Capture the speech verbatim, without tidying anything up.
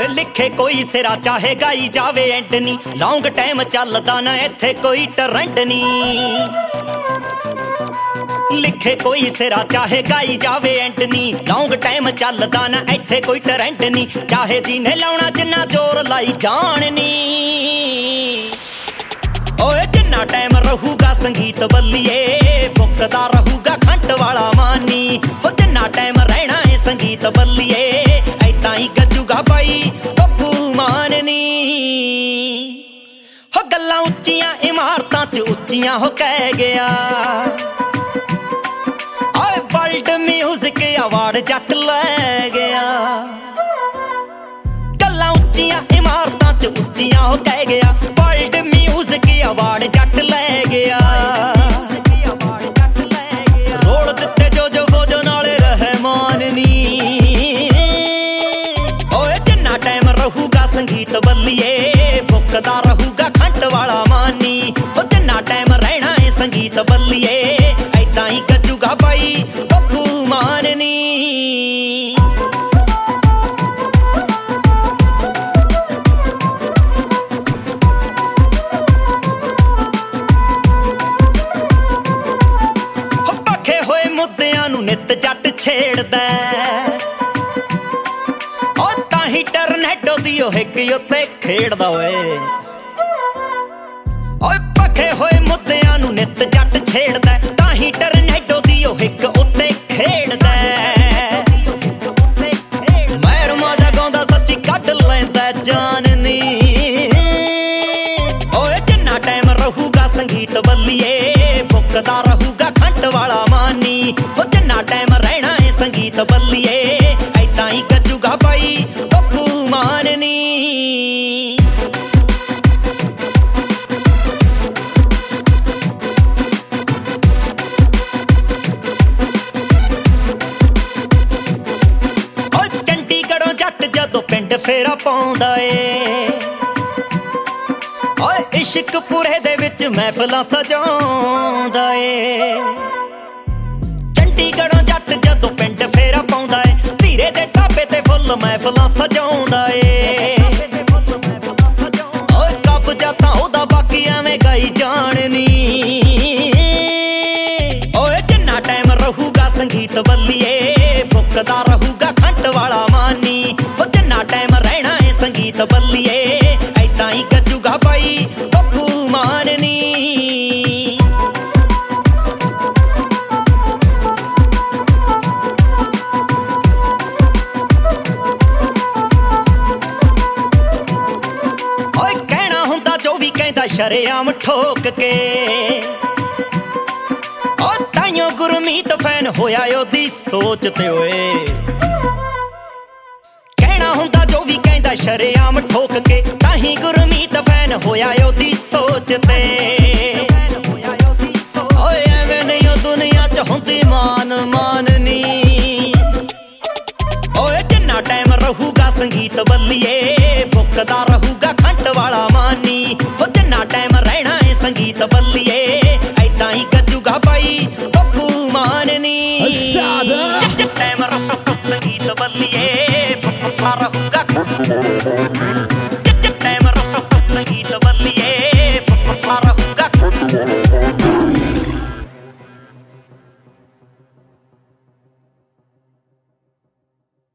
लिखे कोई सिरा चाहे गाई जावे एंटनी, लॉन्ग टाइम चलदा ना इत्थे कोई ट्रेंड नी। लिखे कोई सिरा चाहे गाई जावे एंटनी, लॉन्ग टाइम चलदा ना इत्थे कोई ट्रेंड नी। चाहे जीने लाउणा जिन्ना जोर लाई जाननी, ओए जिन्ना टाइम रहूगा संगीत बल्लिए, बुकदा रहूगा खंड वाला मानी। हो जिन्ना टाइम रहना है संगीत बल्लिए, ऐतां ही गजूगा भाई बब्बू माननी। हो गल्लां उच्चियां इमारतां च उच्चियां हो कह गया, ओए वर्ल्ड म्यूजिक अवार्ड जट ले गया। गल्लां उच्चियां इमारतां च उच्चियां हो कह गया, वर्ल्ड म्यूजिक अवार्ड जट ले गया। रोल दिते जो जो फौजो नाले रहमान नी, ओए जिन्ना टाइम रहूगा संगीत बल्लिए, बुकदा रहूगा खंड वाला मानी। ओ जिन्ना टाइम रहना है संगीत बल्लिए, ऐतां ही गजूगा भाई बब्बू माननी। नित जट छेड़दा ओ ताही टरनेडो दी ओ हिक उत्ते खेड़दा ओए। ओए पखे होए मुद्दियां नूं नित जट छेड़दा, ताही टरनेडो दी ओ हिक उत्ते खेड़दा। मैर माजा गाउंदा सच्ची कढ लैंदा जान नी, ओए जिन्ना टाइम रहूगा संगीत बल्लिए, बुकदा रहूगा खंड वाला मानी। हो जिन्ना टाइम रहना है संगीत बल्लिए, ऐतां ही गजूगा भाई बब्बू माननी। ओ चंडीगढ़ों जट जदों पिंड फेरा पाउंदा ए, ओए इश्कपुरे दे विच महफिलां सजाउंदा ए। चंडीगढ़ों जट जदों पिंड फेरा पाउंदा ए, धीरे दे ढाबे ते फुल महफिलां सजाउंदा ए। ओए कब्जा तां ओहदा बाकी एवें गाई जाननी, ओए जिन्ना टाइम रहूगा संगीत बल्लिए, बुकदा रहूगा खंड वाला मानी। हो जिन्ना टाइम रहना है संगीत बल्लिए, ऐतां ही गजूगा भाई बब्बू माननी। शरेआम ठोक के ओ ताइयों गुरमीत फैन होया ओदी सोच ते ओए। कहना हुंदा जो भी कहंदा शरेआम ठोक के, ताही गुरमीत फैन होया ओदी सोच ते। ओए एवें नहीं ओ दुनिया च हुंदी मान माननी, ओए जिन्ना टाइम रहूगा संगीत बल्लिए, बुकदा रहूगा खंड वाला मानी। हो जिन्ना टाइम रहना है संगीत बल्लिए,